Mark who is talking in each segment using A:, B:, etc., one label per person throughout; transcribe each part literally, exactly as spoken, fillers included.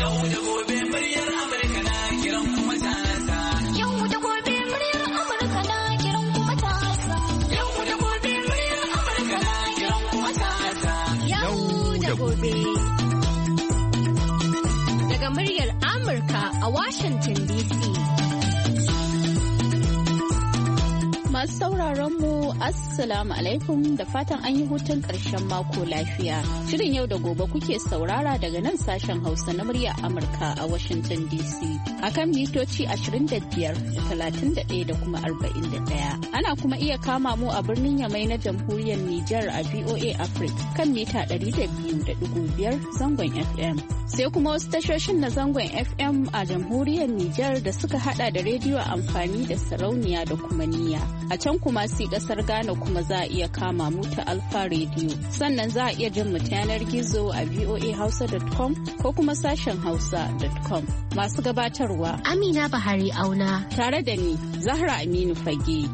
A: Yau da gobe muryar Amurka na kiran kuma matasa. Yau da gobe muryar Amurka na kiran kuma matasa. Yau da gobe muryar Amurka na kiran kuma matasa. Yau da gobe. Daga muryar Amurka a Washington D C. Masu sauraron mu Assalamu alaikum da fatan an yi hutun ƙarshen mako lafiya. Shirin yau da gobe kuke saurara daga nan sashen Hausa na murya Amurka a Washington D C. Akan mitoci ashirin da biyar da talatin da ɗaya da kuma arba'in da ɗaya. Ana kuma iya kama mu a birnin Yamai na Jamhuriyar Nijar a V O A Africa kan mita ɗari da biyu da ɗigo biyar zangon F M. Sai kuma wasu tashoshin na zangon F M a Jamhuriyar Nijar da suka hada da rediyo amfani da sarauniya da kuma niyya. A can kuma si kasar Ghana kuma za a iya kama mu ta Alfa Radio. Sannan za a iya jin mu ta yanar gizo a voa hausa dot com ko kuma sashen hausa dot com. Masu gabatarwa
B: Amina Bahari Auna
A: tare da ni Zahra Aminu Fage.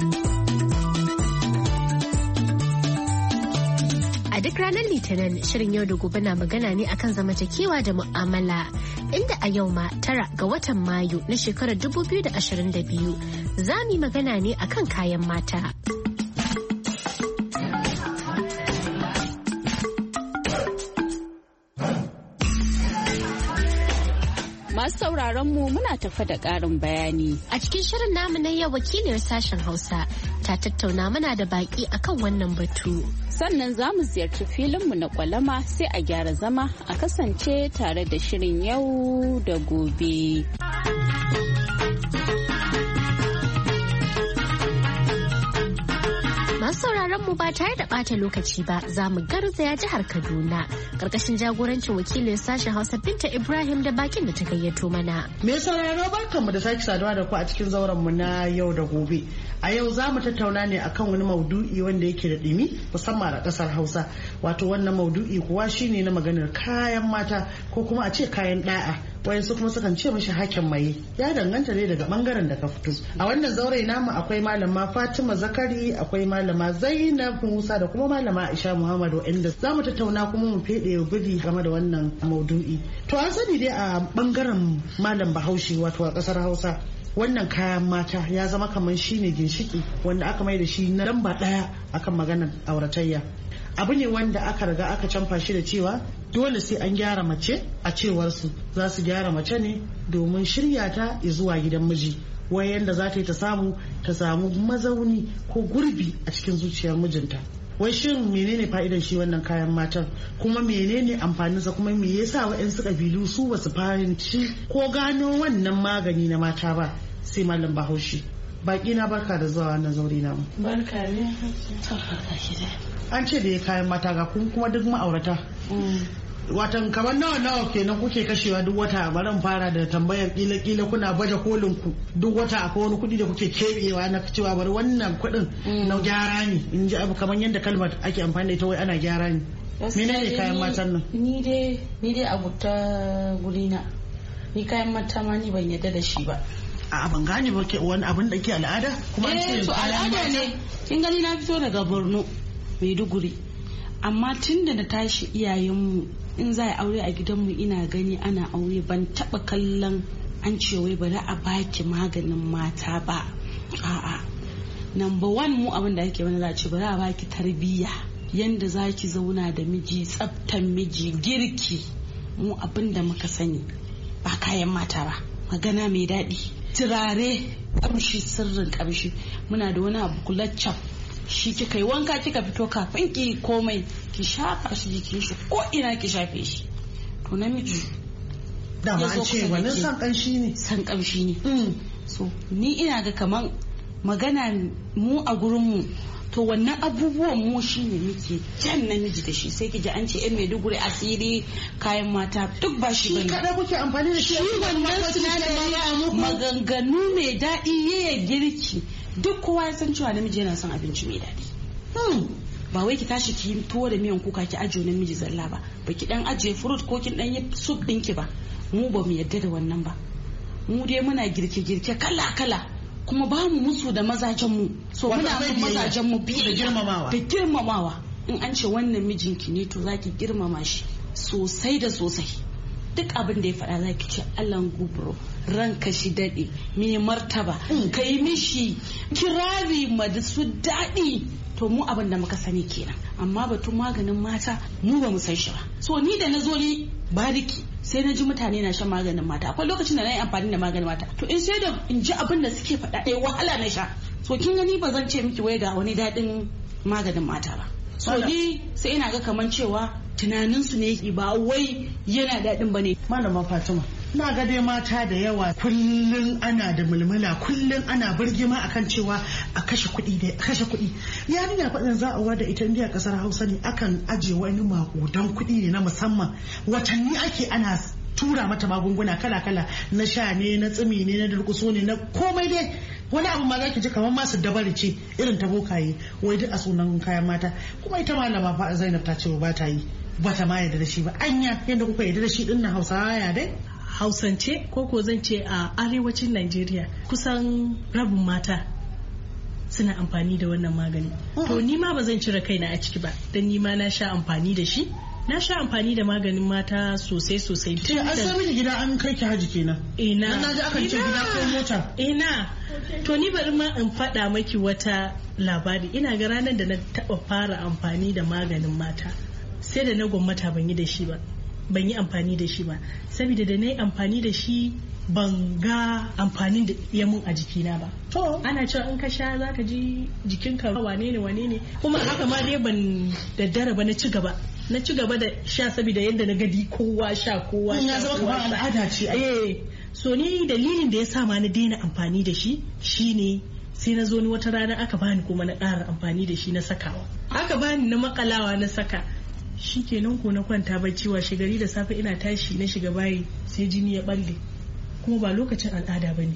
B: A duk ranar Litinin shirin yau da gobe na magana ne akan zamantakewa da mu'amala. Inda a yau ma tara ga watan Mayu na shekarar dubu biyu da ashirin da biyu za mu yi magana ne akan kayan mata.
A: Masu sauraron mu muna tafa da ƙarin bayani.
B: A cikin shirin namu na yau wakiliyar sashen Hausa ta tattauna mana da baƙi akan wannan batu.
A: Sannan za mu ziyarci filinmu na kwalama sai a gyara zama a kasance tare da shirin yau da gobe.
B: Masu sauraron mu ba tare da ɓata lokaci ba za mu garzaya jihar Kaduna ƙarƙashin jagorancin wakilin sashen Hausa Binta Ibrahim da bakin da ta gayyato mana.
C: Me sauraro barkanmu da sake saduwa da ku a cikin zauren mu na yau da gobe. A yau za mu tattauna ne akan wani maudu'i wanda yake da ɗimi musamman a ƙasar Hausa. Wato wannan maudu'i kuwa shine na maganar kayan mata ko kuma a ce kayan ɗa'a. Wayansu kuma sukan ce mishi hakin maye, ya danganta ne daga bangaren da ka fito. A wannan zaure namu akwai malama Fatima Zakari, akwai malama Zainab Musa da kuma malama Aisha Muhammad wanda za mu tattauna kuma mu fede gudi game da wannan maudu'i. To an sani dai a bangaren malam Bahaushe wato a kasar Hausa wannan kayan mata ya zama kamar shine ginshiki wanda aka mai da shi na lamba daya akan maganar auratayya. Abu ne wanda aka riga aka canfa shi da cewa dole sai an gyara mace a cewar su za su gyara mace ne domin shirya ta zuwa gidan miji wai yanda za ta yi ta samu ta samu mazauni ko gurbi a cikin zuciyar mijinta. Wai shin menene fa'idan shi wannan kayan matan kuma menene amfaninsa kuma me yasa wa'yansu kabilu su basu fahimci ko gano wannan magani na mata ba sai malam Bahaushe. Baki na barka da zuwa wannan zauri namu.
D: Barka ne.
C: An ce da ya kayan mata ga kuma duk ma'aurata. Watan kamar nawa nawa kenan kuke kashewa duk wata. Bari fara da tambayar kila kila kuna baje kolin ku duk wata akwai wani kuɗi da kuke kebewa na cewa bari wannan kuɗin na gyara ne in ji abu kamar yadda kalmar ake amfani da ita wai ana gyara ne. Menene kayan matan nan?
D: Ni dai ni dai abu ta gurina ni kayan mata ma ni ban yadda da shi ba.
C: A ban gane ba ke wani abin da ke al'ada kuma an ce
D: to al'ada ne. Kin gani na fito daga Borno Maiduguri amma tun da na tashi iyayenmu in za a aure a gidanmu ina gani ana aure ban taba kallon an ce wai bari a baki maganin mata ba. A'a, number one mu abin da ake wani za a ce bari a baki tarbiyya yanda za ki zauna da miji, tsaftan miji, girki. Mu abin da muka sani ba kayan mata ba, magana mai daɗi, turare, kamshi, sirrin kamshi. Muna da wani abu kulaccen shi kika yi wanka kika fito kafin ki komai ki shafa shi jikin shi ko ina ki shafe shi. To namiji
C: da ma an ce wannan san kanshi ne
D: san kamshi ne. So ni ina ga kaman magana mu a gurin mu to wannan abubuwan mu shine muke jan namiji da shi sai ki ji an ce yan Maiduguri asiri kayan mata duk ba shi bane.
C: Shi kada kuke amfani da shi
D: wannan sinadari maganganu mai daɗi yaya girki duk kowa ya san cewa namiji yana son abinci mai daɗi. Ba wai ki tashi ki tuwo da miyan kuka ki ajiye namiji zalla ba, ba ki dan ajiye fruit ko kin dan yi soup ɗinki ba. Mu ba mu yadda da wannan ba. Mu dai muna girke-girke kala-kala kuma ba mu musu da mazajen mu. So muna son mazajen mu biye da girmamawa. Da girmamawa. In an ce wannan mijinki ne to zaki girmama shi sosai da sosai. duk abin da ya faɗa za ki ce Allah gubro ranka shi daɗe mai martaba ka yi mishi kirari ma da su daɗi. To mu abin da muka sani kenan, amma batun maganin mata mu ba mu san shi ba. So ni da na zo ni bariki sai na ji mutane na shan maganin mata, akwai lokacin da na yi amfani da maganin mata, to in sai da in ji abin da suke faɗa ɗaya wahala na sha. So kin gani ba zan ce miki wai ga wani daɗin maganin mata ba. So ni sai ina ga kaman cewa tunaninsu ne ba wai yana daɗin ba ne.
C: Malama Fatima, na ga dai mata da yawa kullum ana da mulmula, kullum ana birgima akan cewa a kashe kuɗi da kashe kuɗi. Yarinya faɗin za a wada ita indiya kasar Hausa ne akan aje wani makudan kuɗi ne na musamman, watanni ake ana tura mata magunguna kala-kala na sha ne, na tsimi ne, na durkuso ne, na komai dai. Wani abu ma za ki ji kamar masu dabari ce irin ta bokaye, wai duk a sunan kayan mata. Kuma ita malama fa Zainab ta ce ba ta yi, ba ta ma yarda da shi ba. Anya yadda kuka yarda da shi din nan Hausawa ya dai?
E: Hausance ko ko zan ce a arewacin Najeriya kusan rabin mata suna amfani da wannan magani. To ni ma ba zan cire kaina a ciki ba, dan ni ma na sha amfani da shi. Na sha amfani da maganin mata sosai sosai.
C: Tun an sai miki gida an kai ki haji kenan.
E: Ina.
C: Dan naji akan ce gida ko mota.
E: Ina. To ni bari ma in faɗa maki wata labari. Ina ga ranar da na taɓa fara amfani da maganin mata, sai da na gwammata ban yi da shi ba. Ban yi amfani da shi ba. Saboda da na yi amfani da shi ban ga amfanin da ya mun a jikina ba. To ana cewa in ka sha za ka ji jikinka wane ne wane ne. Kuma haka ma dai ban daddara ba na ci gaba. Na ci gaba da sha saboda yadda na gadi kowa sha kowa sha.
C: Ya zama kamar al'ada ce.
E: Eh, so ni dalilin da ya sa ma na daina amfani da shi shine sai na zo ni wata rana aka bani kuma na ƙara amfani da shi na sakawa. Aka bani na makalawa na saka. Shi kenan ko na kwanta bacci washe gari da safe ina tashi na shiga bayi sai jini ya balle. Kuma ba lokacin al'ada ba ne.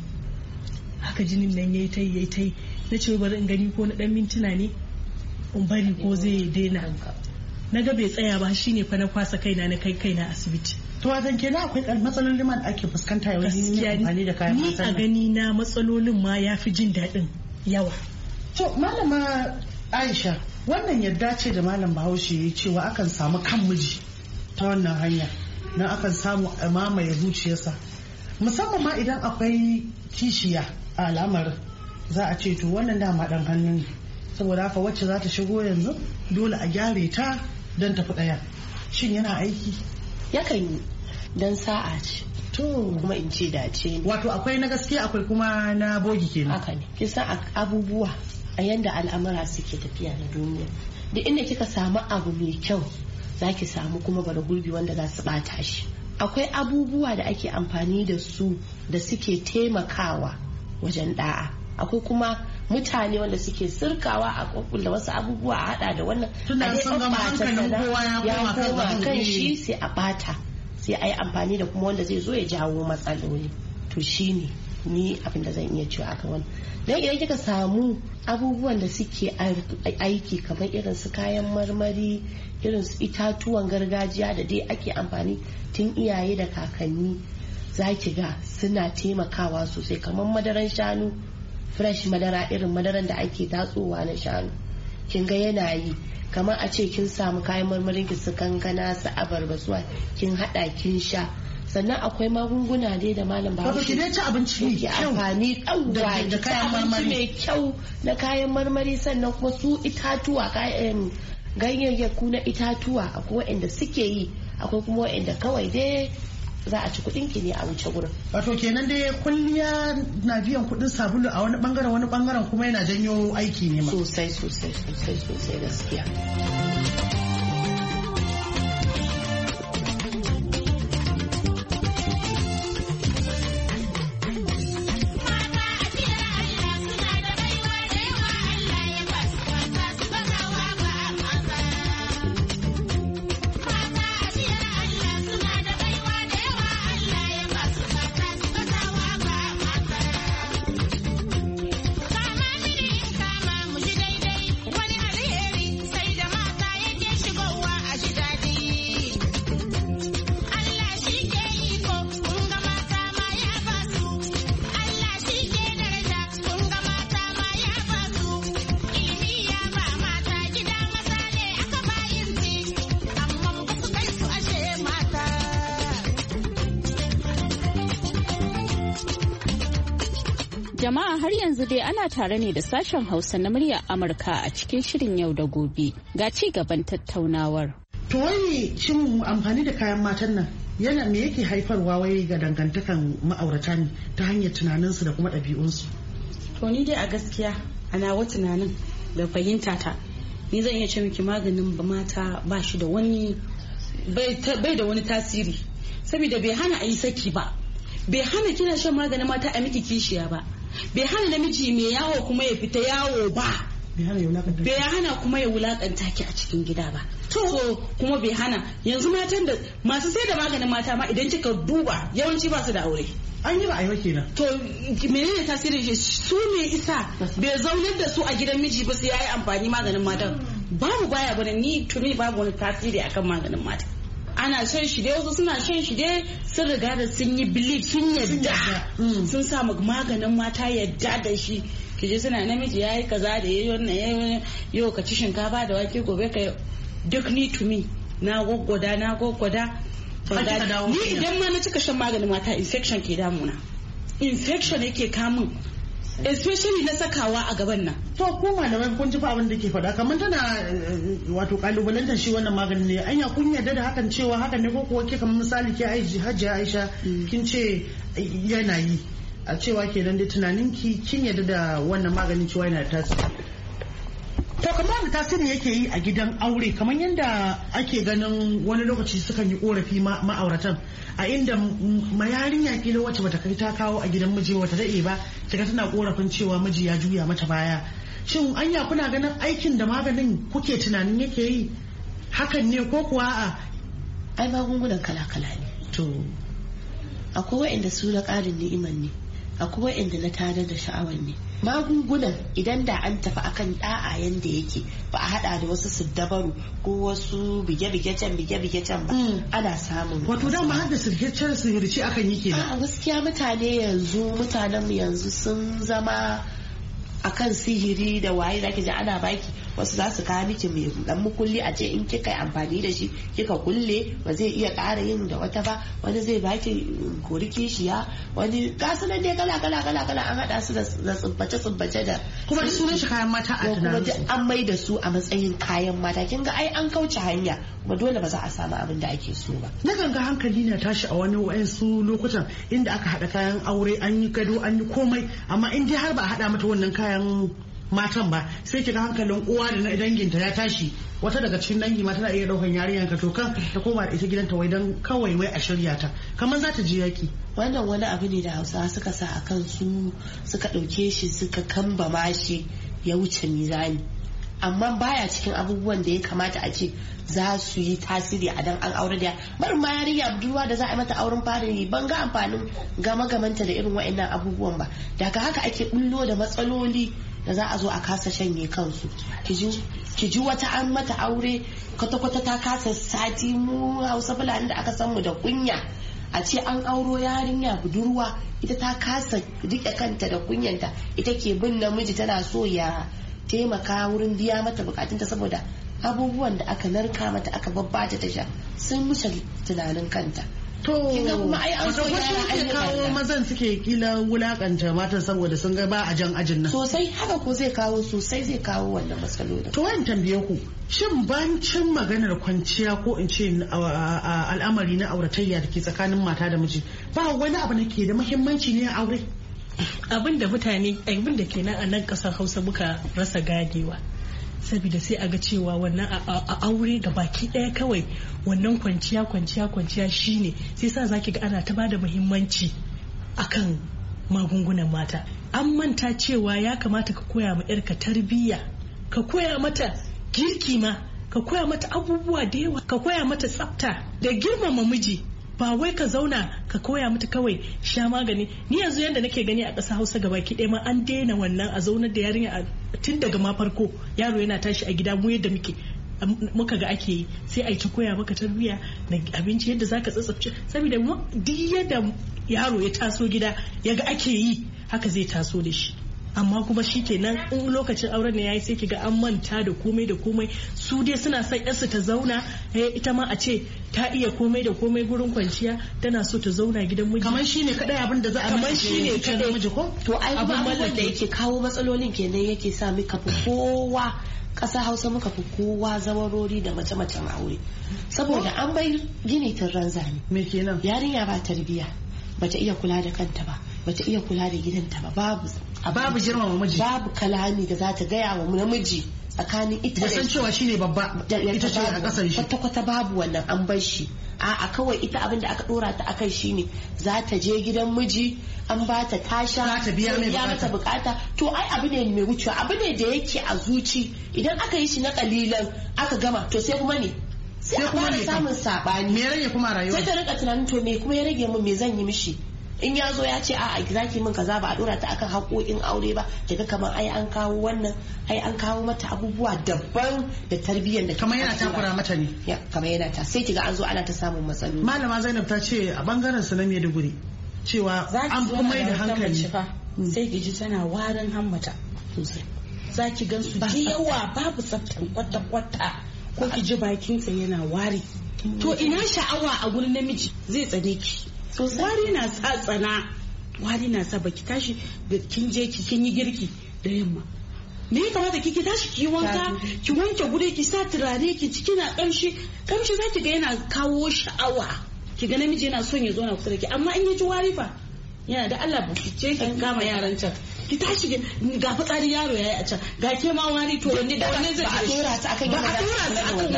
E: Haka jinin nan yayi tai yayi tai. Na ce bari in gani ko na dan mintuna ne in bari ko zai daina. Na ga bai tsaya ba shine fa na kwasa kaina na kai kaina asibiti.
C: To wajen kenan akwai matsalolin ma da ake fuskanta yau ne amfani da kayan
E: ni a gani na matsalolin ma yafi jin daɗin yawa.
C: To malama Aisha, wannan yadda ce da malam Bahaushe ya cewa akan samu kan miji ta wannan hanya, na akan samu a mamaye zuciyarsa, musamman ma idan akwai kishiya a al'amarin. Za a ce to wannan dama dan hannu ne, saboda haka wacce za ta shigo yanzu dole a gyare ta don tafi ɗaya. Shin yana aiki?
B: Yakan yi don sa'a ce. To kuma in ce dace ne.
C: Wato akwai na gaskiya akwai kuma na bogi kenan.
B: Haka ne. Kisan abubuwa a yanda al'amura suke tafiya na duniya. Da inda kika samu abu mai kyau za ki samu kuma bara gurbi wanda za su bata shi. Akwai abubuwa da ake amfani da su da suke taimakawa wajen da'a. Akwai kuma mutane wanda suke sirkawa a kokulla wasu abubuwa a hada da wannan
C: tunda sun gama hankalin kowa ya koma
B: kan shi sai a bata sai a yi amfani da kuma wanda zai zo ya jawo matsaloli. To shine ni abin da zan iya cewa akan wannan. Dan idan kika samu abubuwan da suke aiki kamar irin su kayan marmari, irin su itatuwan gargajiya da dai ake amfani tun iyaye da kakanni, za ki ga suna taimakawa sosai, kamar madaran shanu, fresh madara, irin madaran da ake tatsowa na shanu, kin ga yana yi. Kamar a ce kin samu kayan marmarin ki su kankana, su abarba, su kin hada kin sha. Sannan akwai magunguna dai da malam Bahaushe
C: ki ci abinci mai kyau,
B: amfani ɗauwa da kayan marmari mai kyau na kayan marmari. Sannan kuma su itatuwa, kayan ganyayyaku na itatuwa akwai waɗanda suke yi, akwai kuma waɗanda kawai dai za a ci kuɗin ki ne a wuce gurin.
C: Wato kenan dai kulliya na biyan kuɗin sabulu a wani bangaren, wani bangaren kuma yana janyo aiki ne ma.
B: Sosai sosai sosai sosai gaskiya.
A: Jama'a har yanzu dai ana tare ne da sashen Hausa na muryar Amurka a cikin shirin yau da gobe. Ga ci gaban tattaunawar.
C: To wai shin amfani da kayan matan nan yana me yake haifarwa wai ga dangantakan ma'aurata ne ta hanyar tunaninsu da kuma ɗabi'unsu?
D: To ni dai a gaskiya ana wa tunanin da fahimta ta ni zan iya ce miki maganin mata ba shi da wani bai da wani tasiri saboda bai hana a yi saki ba, bai hana kina shan maganin mata a miki kishiya ba, bai hana namiji mai yawo kuma ya fita yawo ba, bai hana kuma ya wulakanta ki a cikin gida ba. To kuma bai hana yanzu matan da masu sai da maganin mata ma idan kika duba yawanci ba su da aure.
C: An yi ba a yi kenan.
D: To menene tasirin shi? Su me isa bai zaunar da su a gidan miji ba su yayi amfani maganin matan? Babu baya bane ni tuni babu wani tasiri akan maganin mata. Ana shan shi dai wasu suna shan shi dai sun riga da sun yi belief sun yadda sun sa maganin mata yadda da shi. Kije suna namiji yayi kaza da yayi wannan yayi yau ka ci shinkafa da wake gobe ka duk ni to me na gwaggwada na gwaggwada ni idan ma na cika shan maganin mata infection ke damuna, infection yake kamun especially na sakawa a gaban nan.
C: To ko malamai kun ji fa abin da ke faɗa kamar tana wato kalubalantar shi wannan maganin ne anya kun yarda da hakan cewa hakan ne ko kuwa ke kamar misali ke Hajiya Aisha kin ce yana yi a cewa kenan dai tunanin ki kin yarda da wannan maganin cewa yana da tasiri. To kamar da tasiri yake yi a gidan aure kamar yadda ake ganin wani lokaci sukan yi korafi ma'auratan a inda mayarinya kila wacce bata kai ta kawo a gidan miji wata daɗe ba kiga tana korafin cewa miji ya juya mata baya. Shin anya kuna ganin aikin da maganin kuke tunanin yake yi hakan ne ko kuwa a
B: ai magungunan kala-kala ne. To akwai wa'inda su na ƙarin ni'iman ne, akwai wa'inda na tare da sha'awar ne. Magungunan idan da an tafi akan da'a yanda yake ba a hada da wasu siddabaru ko wasu bige-bige can bige-bige can ba ana samun
C: wato da ma hada sirhicen sirhici akan yi kenan.
B: A gaskiya mutane yanzu mutanen mu yanzu sun zama akan sihiri da waye zaki ji ana baki wasu za su kawo miki mai dan mukulli a ce in kika yi amfani da shi kika kulle ba zai iya ƙara yin da wata ba, wani zai baki kori kishiya, wani gasu nan dai kala kala kala kala an hada su da tsubbace tsubbace da
C: kuma da sunan shi kayan mata a tunanin
B: su kuma an mai da su a matsayin kayan mata kin ga ai an kauce hanya kuma dole ba za a samu abin da ake so ba.
C: Na ganga hankali na tashi a wani wayansu lokutan inda aka hada kayan aure an yi gado an yi komai amma in dai har ba a hada mata wannan kayan matan ba sai kiga hankalin uwa da na danginta ya tashi, wata daga cikin dangi ma tana iya daukan yarinyar ka to kan ta koma da ita gidanta wai dan kawai wai a shirya ta kamar za ta je yaki.
B: Wannan wani abu ne da Hausawa suka sa a kansu suka dauke shi suka kambama shi ya wuce mizani, amma baya cikin abubuwan da ya kamata a ce za su yi tasiri a dan an aure da barin ma yarinya budurwa da za a yi mata auren fari ban ga amfanin gama gamanta da irin wa'annan abubuwan ba. Daga haka ake bullo da matsaloli da za a zo a kasa shanye kansu. Ki ji wata an mata aure kwata-kwata ta kasa sati, mu Hausa Fulani da aka san mu da kunya a ce an auro yarinya budurwa ita ta kasa rike kanta da kunyanta, ita ke bin namiji tana so ya taimaka wurin biya mata bukatunta saboda abubuwan da aka narka mata aka babbata ta sha sun wuce tunanin kanta.
C: To
B: kuma ai an so
C: yara ke kawo mazan suke kila wulakanta matan saboda sun ga ba a jan ajin nan.
B: Sosai haka ko zai kawo sosai zai kawo wannan matsalolin.
C: To wani tambaye ku shin bancin maganar kwanciya ko in ce al'amari na auratayya da ke tsakanin mata da miji ba wani abu da ke da muhimmanci ne a aure?
E: Abin da mutane abin da kenan a nan kasar Hausa muka rasa ganewa. Saboda sai a ga cewa wannan a aure ga baki daya kawai wannan kwanciya kwanciya kwanciya shine sai sa zaki ga ana ta bada muhimmanci akan magungunan mata. An manta cewa ya kamata ka koya ma yarka tarbiyya, ka koya mata girki ma, ka koya mata abubuwa da yawa, ka koya mata tsafta da girmama miji. Ba wai ka zauna ka koya mata kawai sha magani. Ni yanzu yanda nake gani a ƙasa Hausa gabaki ɗaya ma an daina wannan a zaunar da yarinya tun daga ma farko yaro yana tashi a gida mu yadda muke muka ga ake yi sai a yi ta koya maka tarbiyya na abinci yadda zaka tsatsafce saboda duk yadda yaro ya taso gida ya ga ake yi haka zai taso da shi. amma kuma shi kenan in lokacin auren ne yayi sai kiga an manta da komai da komai su dai suna son yarsu ta zauna ita ma a ce ta iya komai da komai gurin kwanciya tana so ta zauna gidan miji
C: kamar shine kadai abin da za a
E: kamar shine kadai
C: miji ko
F: to ai abubuwan da yake kawo matsalolin kenan yake sa muka fi kowa ƙasar Hausa muka fi kowa zawarori da mace-macen aure saboda an bai gini tun ranzani
C: me kenan
F: yarinya ba tarbiya bata iya kula da kanta ba bata iya kula da gidanta ba babu
C: babu girmama miji
F: babu kalami da za ta gaya wa namiji tsakanin ita da
C: san cewa shine babba ita ce a kasar shi
F: kwata kwata babu wannan an bar shi a'a kawai ita abin da aka dora ta akai shine za ta je gidan miji an ba ta tasha
C: za ta biya mai
F: mata bukata to ai abu ne mai wucewa abu ne da yake a zuci idan aka yi shi na kalilan aka gama to sai kuma ne sai kuma ne samun sabani
C: me rage kuma rayuwa
F: sai ta rika tunanin to me kuma ya rage min me zan yi mishi in ya zo ya ce a'a zaki min kaza ba a dora ta akan haƙoƙin aure ba daga kamar ai an kawo wannan ai an kawo mata abubuwa daban da tarbiyyar da
C: kamar yana takura mata ne
F: ya kamar yana ta sai kiga an zo ana ta samun matsaloli
C: malama Zainab ta ce a bangaren su na Maiduguri cewa an kuma mai da hankali
D: sai ki ji tana warin hammata sosai zaki gan su da yawa babu tsaftan kwata-kwata ko ki ji bakinsa yana wari to ina sha'awa a gurin namiji zai tsane ki wari na sa tsana wari na sa baki tashi da kin je ki kin yi girki da yamma me ya kamata ki tashi ki wanka ki wanke gure ki sa turare ki ci kina kamshi kamshi zaki ga yana kawo sha'awa ki ga namiji yana son ya zo na kusa da ki amma in ya ji wari fa yana da Allah ba ki ce ki kama yaran can ki tashi ga fitsari yaro yayi a can ga ke ma wari to wanne da wanne zai
F: ba a tura ta akan
C: ba a tura ta akan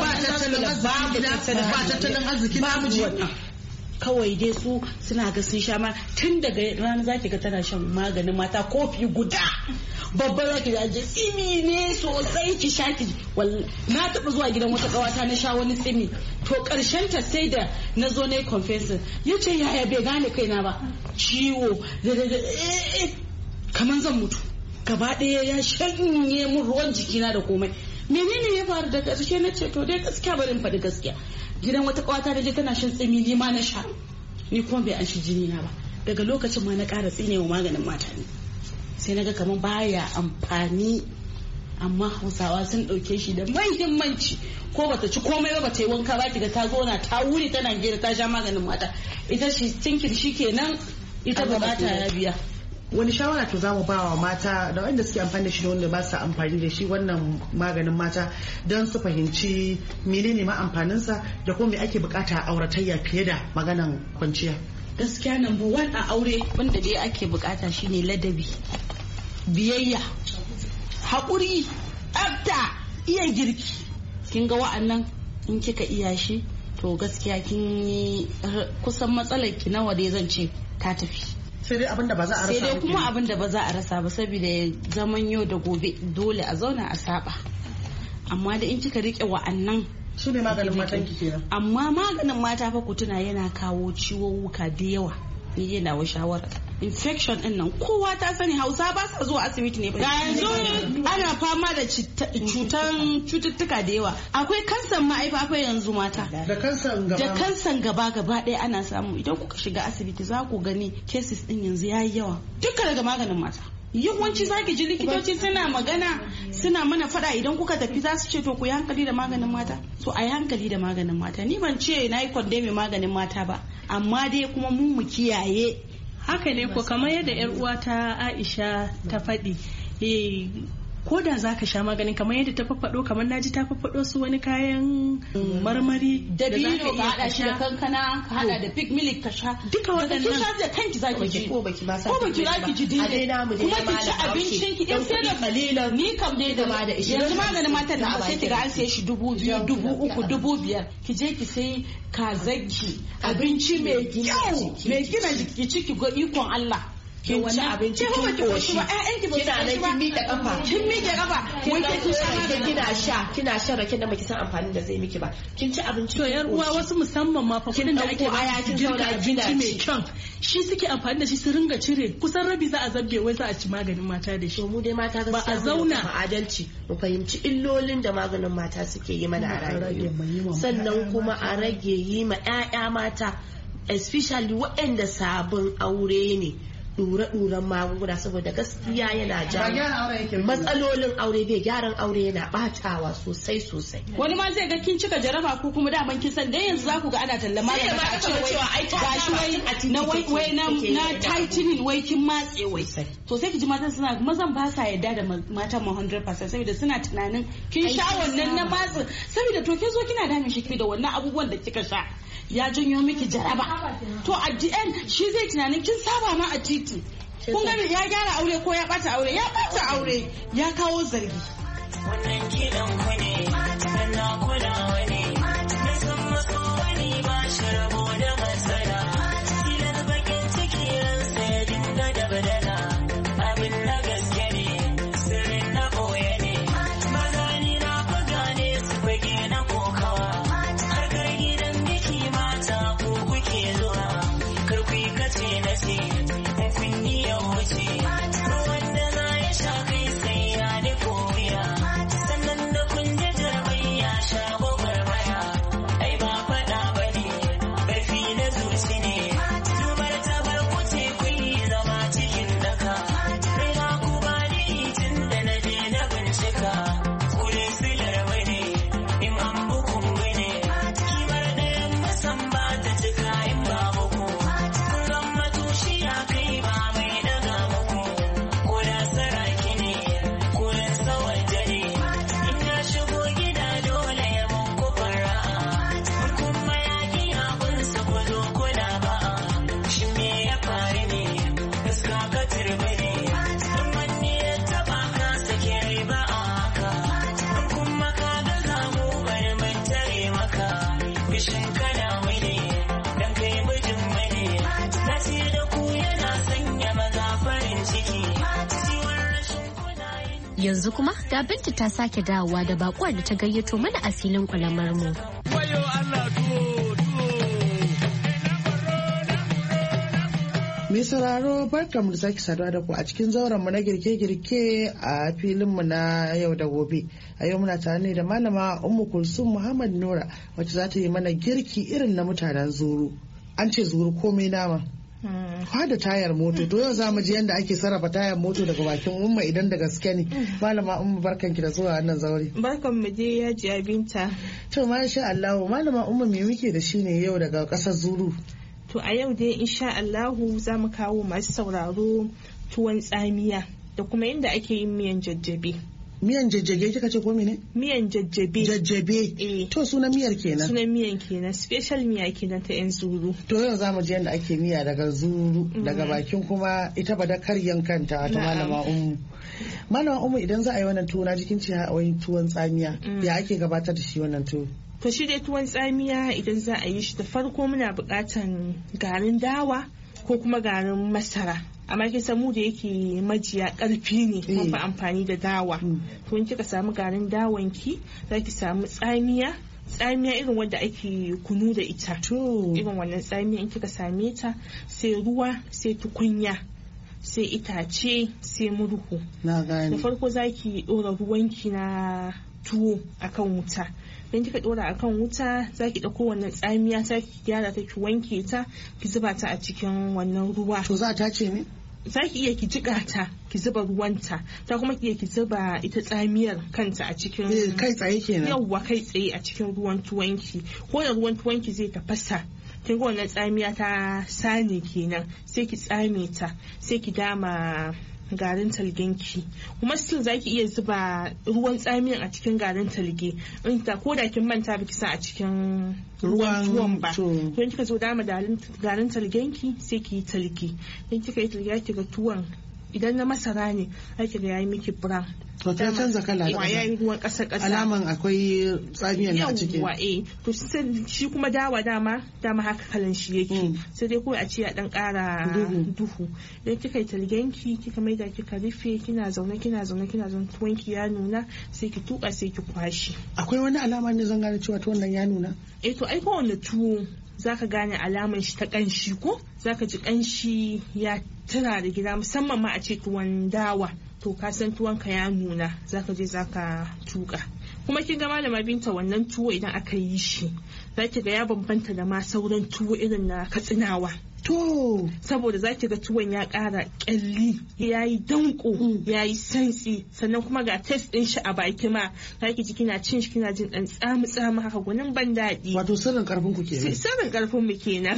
C: ba tattalin arziki ba miji
D: kawai dai su suna ga sun sha ma tun daga rana zaki ga tana shan maganin mata kofi guda babba zaki ga je tsimi ne sosai ki sha ki na taba zuwa gidan wata kawata na sha wani tsimi to karshen ta sai da na zo na yi confessor yace yaya bai gane kaina ba ciwo kaman zan mutu gaba ɗaya ya shanye mun ruwan jikina da komai menene ya faru da ƙarshe na ce to dai gaskiya bari in faɗi gaskiya gidan wata ƙawata da je tana shan tsimi ni ma na sha ni kuma bai an shi jini na ba daga lokacin ma na ƙara tsine wa maganin mata ne sai naga kaman baya amfani amma Hausawa sun ɗauke shi da muhimmanci ko bata ci komai ba bata yi wanka ba kiga ta zo na ta wuri tana gera ta sha maganin mata ita shi tinkin shi kenan ita bukata ya biya
C: wani shawara to zamu ba wa mata da wanda suke amfani da shi da wanda ba su amfani da shi wannan maganin mata don su fahimci menene ma amfaninsa da kuma me ake bukata a auratayya fiye da maganan kwanciya
D: gaskiya number one a aure wanda dai ake bukata shine ladabi biyayya haƙuri tsafta iya girki kin ga wa'annan in kika iya shi to gaskiya kin yi kusan matsalar ki nawa dai zan ce ta tafi
C: sai dai abin da ba za a rasa
D: sai dai kuma abin da ba za a rasa ba saboda zaman yau da gobe dole a zauna a saba amma da in kika rike wa'annan
C: su ne maganin matan ki kenan
D: amma maganin mata fa ku tuna yana kawo ciwowuka da yawa ni yana wa shawara infection din nan kowa ta sani Hausa ba sa zuwa asibiti ne ga yanzu ana fama da cutan cututtuka da yawa akwai kansan ma'aifa fa yanzu mata
C: da kansan gaba
D: da kansan gaba gaba ɗaya ana samu idan kuka shiga asibiti za ku gani cases din yanzu yayi yawa duka daga maganin mata yawanci zaki ji likitoci suna magana suna mana fada idan kuka tafi za su ce to ku yi hankali da maganin mata so a yi hankali da maganin mata ni ban ce na yi kwande mai maganin mata ba amma dai kuma mun mu kiyaye
E: haka ne ko kamar yadda yar uwa ta Aisha ta faɗi eh ko da za ka sha maganin kamar yadda ta faffado kamar naji ta faffado su wani kayan marmari
D: da biyo ka hada shi da kankana ka hada da pig milk ka sha
E: duka waɗannan
D: kin sha da kanki zaki ji
F: ko baki ba sa
D: ko baki zaki ji dai kuma ki ci abincin ki in sai da kalilan ni kam dai da da yanzu maganin matan da sai ki ga an sai shi dubu biyu dubu uku dubu biyar ki je ki sai kazanki abinci mai kyau mai gina jiki ciki ga ikon Allah
F: kin ci abinci kin koshi kina nan kin miƙe kafa
D: kin miƙe kafa
F: wai kin sha kina sha kina shan rake da baki san amfanin da zai miki ba kin ci abinci
E: to yar uwa wasu musamman ma fa kudin da ake
F: aya kin zauna
E: abinci mai kyan shi suke amfani da shi su ringa cire kusan rabi za a zabge wai za a ci maganin mata da shi
F: to mu dai mata
E: ba a zauna
F: adalci mu fahimci illolin da maganin mata suke yi mana a rayuwa sannan kuma a rage yi ma ƴaƴa mata especially waɗanda sabon aure ne dura-duran magunguna saboda gaskiya yana jawo matsalolin aure bai gyaran aure yana batawa sosai sosai.
D: Wani ma zai ga kin cika jaraba ko kuma daman kin san dai yanzu za ku ga ana talla magani a ce wai gashi wai na wai wai na na tightening wai kin matse wai. To sai ki ji matan suna mazan ba sa yarda da matan mu one hundred percent saboda suna tunanin kin sha wannan na matse saboda to ke zo kina damin shi da wannan abubuwan da kika sha ya janyo miki jaraba. To at the end shi zai tunanin kin saba ma a titi. Kun ga ya gyara aure ko ya bata aure ya bata aure ya kawo zargi.
G: Wannan kidan ku ne na kulawa ne na san maso wani ba shi rabo da masana tilar bakin ciki ransa ya dinga da badala abin na gaske ne sirrin na boye ne maza ni na buga ne su fage na kokawa harkar gidan biki mata ko kuke zuwa kar ku yi kace na ce kun yi ya wuce wanda za ya sha kai sai ya nufo wuya sannan da kun ji jarbai ya sha gwagwarmaya ai ba faɗa ba ne ƙarfi na zuci ne zubar ta bar kuce kun yi zama cikin daka raina ku ba ni tun da na je na bincika kudin silar wani in an bukun wani kimar ɗayan musan ba ta cika in ba muku kun gan matushi ya kai ba mai daga muku ko da saraki ne kurin sawaje ne in ya shigo gida dole ya muku fara'a kuma ya ki abinsa ku zo kula ba shi me ya faru ne gaska ka turbi ne in wani ya taba ka sake rai ba a haka kuma ka ga zamu bari mun tare maka bishin kana wani dan kai mijin wani na ce da ku yana sanya maza farin ciki ciwon rashin kudayen.
B: Yanzu kuma ga Binta ta sake dawowa da bakuwar da ta gayyato mana a filin kwalamar mu.
G: Wayo Allah tuwo tuwo.
C: Mai sauraro barkamu da sake saduwa da ku a cikin zauren mu na girke-girke a filin mu na yau da gobe. A yau muna tare ne da malama Ummu Kulsum Muhammad Nura wacce za ta yi mana girki irin na mutanen Zuru. An ce Zuru komai nama. Kwa da tayar moto to yau za mu ji yadda ake sarrafa tayar moto daga bakin umma idan da gaske ne. Malama Ummu barkanki da zuwa wannan zaure.
E: Barkan mu je ya ji Binta.
C: To masha Allah malama Ummu me muke da shi ne yau daga kasar Zuru?
E: To a yau dai insha Allahu za mu kawo masu sauraro tuwon tsamiya da kuma inda ake yin miyan jajjabe.
C: Miyan jajjage kika ce ko mene?
E: Miyan jajjabe.
C: Jajjabe.
E: Eh.
C: To sunan miyar kenan.
E: Sunan miyan kenan special miya kenan ta yan Zuru.
C: To yau za mu ji yadda ake miya daga Zuru daga bakin kuma ita ba da karyan kanta ta malama Ummu. Malama Ummu idan za a yi wannan tuwo na jikin ci a wani tuwon tsamiya ya ake gabatar da shi wannan tuwo?
E: To shi dai tuwon tsamiya idan za a yi shi da farko muna buƙatan garin dawa ko kuma garin masara. Amma kin san mu da yake majiya ƙarfi ne mun fi amfani da dawa. To in kika samu garin dawan ki za ki samu tsamiya tsamiya irin wanda ake kunu da ita. Irin wannan tsamiya in kika same ta sai ruwa sai tukunya sai itace sai murhu.
C: Na gane.
E: Da farko za ki ɗora ruwanki na tuwo akan wuta. Idan kika dora akan wuta za ki dauko wannan tsamiya ta ki gyara ta ki wanke ta ki zuba ta a cikin wannan ruwa.
C: To za ta ce ne?
E: Za ki iya ki jiga ta ki zuba ruwanta ta kuma ki iya ki zuba ita tsamiyar kanta a cikin
C: kai tsaye kenan.
E: Yawwa kai tsaye a cikin ruwan tuwanki ko da ruwan tuwanki zai tafasa kin ga wannan tsamiya ta sani kenan sai ki tsame ta sai ki dama garin talgenki kuma still zaki iya zuba ruwan tsamiyan a cikin garin talge in ta ko da kin manta baki sa a cikin ruwan tuwon ba don kika zo dama garin talgenki sai ki yi talge don kika yi talge ki ga tuwon idan na masara ne ake ga yayi miki brown
C: to ta canza kala
E: da yayi ruwan kasa kasa
C: alaman akwai tsamiyan a cikin
E: yawa eh to shi kuma dawa dama dama haka kalan shi yake sai dai kawai a ce a dan kara duhu idan kika yi talgenki kika maida kika rufe kina zaune kina zaune kina zaune tuwanki ya nuna sai ki tuka sai ki kwashi
C: akwai wani alama ne zan gane cewa tuwon nan ya nuna
E: eh to ai kowanne tuwo zaka gane alaman shi ta kanshi ko zaka ji kanshi ya tana da gida musamman ma a ce tuwon dawa to ka san tuwon ka ya nuna zaka je zaka tuka kuma kin ga malama Binta wannan tuwo idan aka yi shi zaki ga ya bambanta da ma sauran tuwo irin na katsinawa
C: To
E: saboda za ki ga tuwon ya ƙara ƙyalli ya yi danko ya yi santsi sannan kuma ga test ɗin shi a baki ma za ki ji kina cin shi kina jin ɗan tsamu tsamu haka gwanin ban daɗi.
C: Wato sirrin ƙarfin ku kenan.
E: Sirrin ƙarfin mu kenan.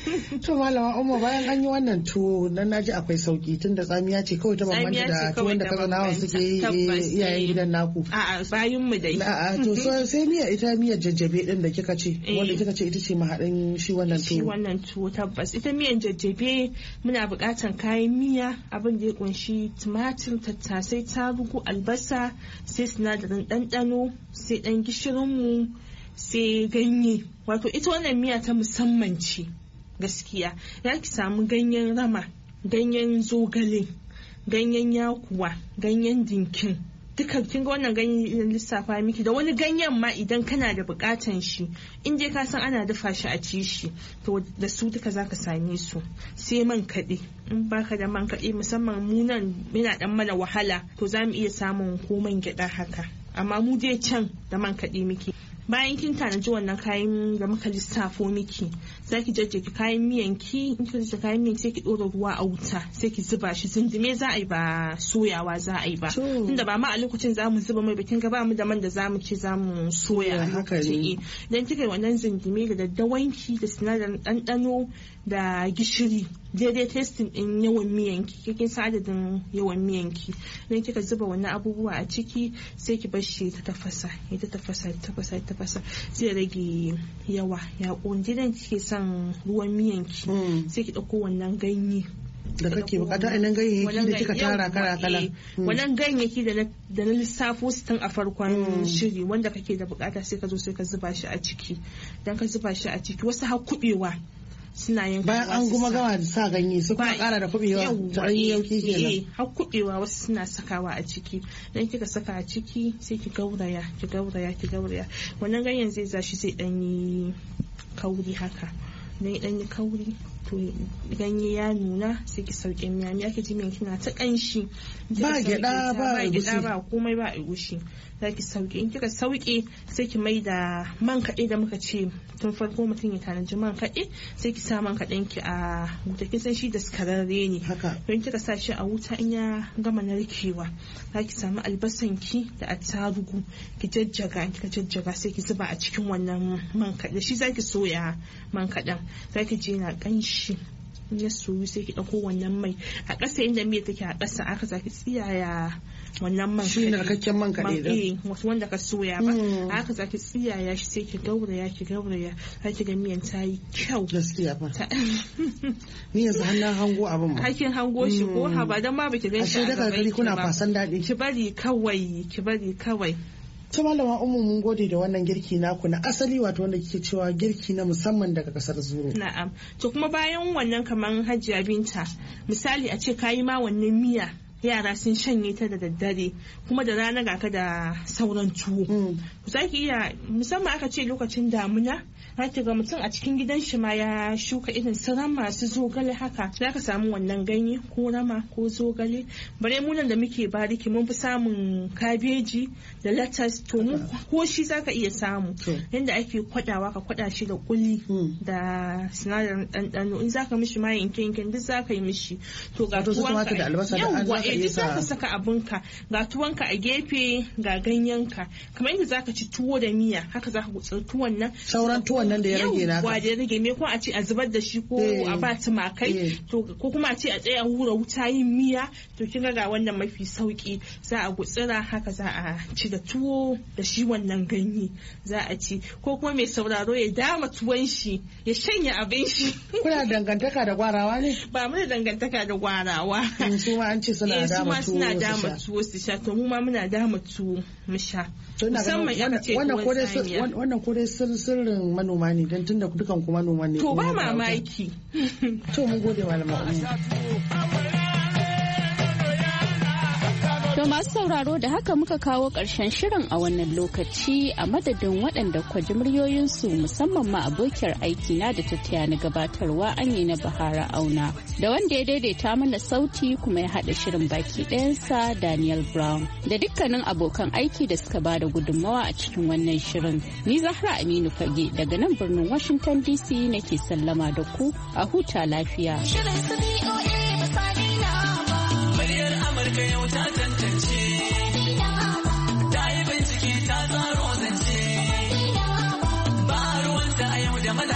C: To malama Umma bayan an yi wannan tuwo nan naji akwai sauki tunda tsamiya ce kawai ta bambanta da tuwon da kazanawa suke yi iyayen gidan naku.
E: A'a bayan mu dai.
C: A'a to sai miya ita miyar jajjabe ɗin da kika ce wanda kika ce ita ce mahaɗin shi wannan tuwo.
E: Shi wannan tuwo tabbas ita miyan jajjabe muna buƙatar kayan miya abin da ya kunshi tumatir tattasai tarugu albasa sai sinadarin ɗanɗano sai ɗan gishirinmu sai ganye wato ita wannan miya ta musamman ce gaskiya ya ki samu ganyen rama ganyen zogale ganyen yakuwa ganyen dinkin duka kin ga wannan ganyen lissafa miki da wani ganyen ma idan kana da bukatan shi in dai ka san ana dafa shi a ci shi to da su duka zaka same su sai man kaɗe in baka da man kaɗe musamman mu nan yana dan mana wahala to za mu iya samun ko man gyaɗa haka amma mu dai can da man kaɗe miki bayan kin tanaji wannan kayan da muka lissafo miki za ki jajjage kayan miyan ki in ki jajjage kayan miyan sai ki ɗora ruwa a wuta sai ki zuba shi zindime za a yi ba soyawa za a yi ba tunda ba ma a lokacin za mu zuba mai ba kin ga ba mu da man da za mu ci za mu soya a lokacin idan kika yi wannan zindime da daddawan ki da sinadarin ɗanɗano da gishiri daidai testing din yawan miyan ki kin san adadin yawan miyan ki dan kika zuba wannan abubuwa a ciki sai ki bar shi ta tafasa ya ta tafasa ta tafasa ta tafasa sai rage yawa ya ƙunji dan kike son ruwan miyan ki sai ki dauko wannan ganye
C: da kake bukata ainihin ganyayyaki da kika tara kala kala
E: wannan ganyayyaki da da na lissafo su tun a farkon shiri wanda kake da bukata sai ka zo sai ka zuba shi a ciki dan ka zuba shi a ciki wasu har kubewa suna yin
C: bayan an kuma gama da sa ganye su kuma kara da kubewa ta an yi yauki kenan
E: har kubewa wasu suna sakawa a ciki dan kika saka a ciki sai ki gauraya ki gauraya ki gauraya wannan ganyen zai zashi sai dan yi kauri haka dan dan yi kauri to ganye ya nuna sai ki sauke miya miya ki ji min kina ta kanshi
C: ba gyada ba
E: gyada ba komai ba egushi za ki sauke in kika sauke sai ki mai da man kaɗe da muka ce tun farko mutum ya tanaji man kaɗe sai ki sa man kaɗen ki a wuta kin san shi da skararre ne don kika sa shi a wuta in ya gama narkewa za ki samu albasan ki da attarugu ki jajjaga in kika jajjaga sai ki zuba a cikin wannan man kaɗe shi za ki soya man kaɗen za ki je na ƙanshi ya soyu sai ki ɗauko wannan mai a ƙasa inda miya take a ƙasa aka za ki tsiyaya wannan man
C: shi ne rakakken man kaɗai
E: ɗin wasu wanda ka soya ba haka za ki tsiyaya shi sai ki gauraya ki gauraya har ki ga miyan ta yi kyau
C: gaskiya fa ni yanzu hannun hango abin ma
E: hakin hango shi ko ha ba dan ma baki gan shi a gaban ki
C: kuna fasan daɗi
E: ki bari kawai ki bari kawai
C: ta malama umu mun gode da wannan girki naku na asali wato wanda kike cewa girki na musamman daga kasar Zuru.
E: Na'am. To kuma bayan wannan kaman Hajiya Binta misali a ce kayi ma wannan miya yara sun shanye ta da daddare kuma da rana ga ka da sauran tuwo. Za ki iya musamman aka ce lokacin damuna zaki ga mutum a cikin gidan shi ma ya shuka irin su rama su zogale haka za ka samu wannan ganye ko rama ko zogale bare mu nan da muke bariki mun fi samun kabeji da latas to mu ko shi za ka iya samu yanda ake kwadawa ka kwada shi da kuli da sinadarin ɗanɗano in za ka mishi ma yanke yanke duk za ka yi mishi to ga tuwanka yawwa eh duk za ka saka abinka ga tuwanka a gefe ga ganyenka kamar yadda za ka ci tuwo da miya haka za ka gutsar tuwon nan
C: sauran tuwon nan da ya rage naka
E: yawwa da ya rage me ko a ce a zubar da shi ko a ba tumakai to ko kuma a ce a tsaya hura wuta yin miya to kin ga wannan mafi sauki za a gutsira haka za a ci da tuwo da shi wannan ganye za a ci ko kuma mai sauraro ya dama tuwon shi ya shanya abin shi
C: kuna dangantaka da gwarawa ne
E: ba mu da dangantaka da gwarawa
C: su ma an ce suna dama tuwo
E: suna dama tuwo su sha to mu ma muna dama tuwo mu sha musamman yana ce
C: wannan ko dai wannan ko dai sirrin manoma ne dan tunda dukan ku manoma ne
E: to ba mamaki
C: to mun gode malama
A: To masu sauraro da haka muka kawo ƙarshen shirin a wannan lokaci a madadin waɗanda kwaji muryoyinsu musamman ma abokiyar aiki na da ta na gabatarwa Amina Bahara Auna da wanda ya daidaita mana sauti kuma ya haɗa shirin baki ɗayansa Daniel Brown da dukkanin abokan aiki da suka bada gudunmawa a cikin wannan shirin. Ni Zahra Aminu Fage daga nan birnin Washington D C nake sallama da ku a huta lafiya.
G: Shirin su B O A ba sa daina ba. Muryar Amurka yau ta